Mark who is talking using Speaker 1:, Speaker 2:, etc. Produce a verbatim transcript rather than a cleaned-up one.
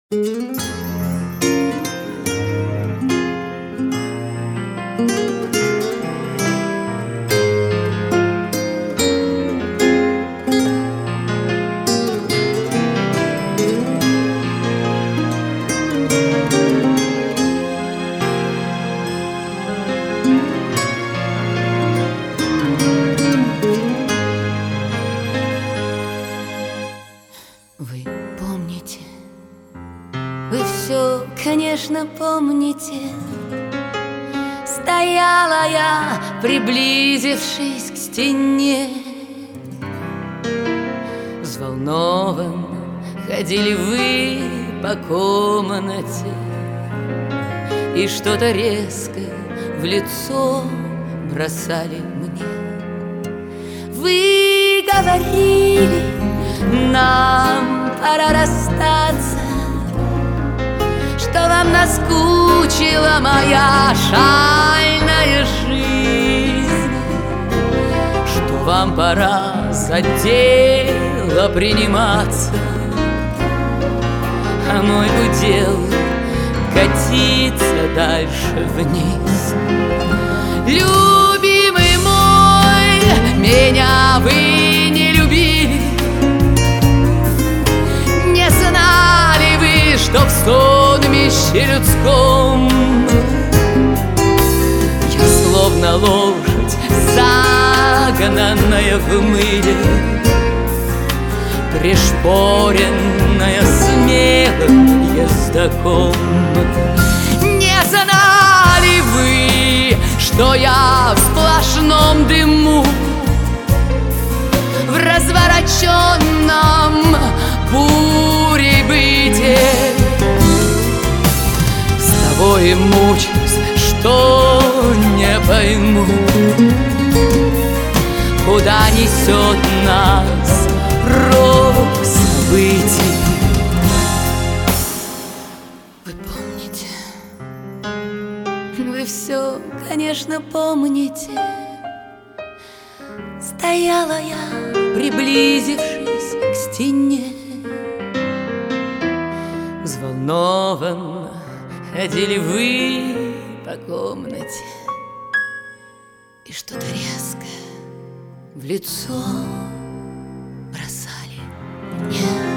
Speaker 1: Вы помните, вы все, конечно, помните. Стояла я, приблизившись к стене. Взволнованно ходили вы по комнате, и что-то резкое в лицо бросали мне. Вы говорили: нам пора расстаться, что вам наскучила моя шальная жизнь, что вам пора за дело приниматься, а мой удел катиться дальше вниз. Любимый мой, меня вы не любили. Не знали вы, что в сонмище людском я словно лошадь, загнанная в мыле, пришпоренная смелым ездоком. Не знали вы, что я в сплошном дыму, в развороченном бурей быте, с того и мучаюсь, что не пойму, куда несет нас рок событий. Вы помните, вы все, конечно, помните. Стояла я, приблизившись к стене. Взволнованно ходили вы по комнате, и что-то резкое в лицо бросали мне.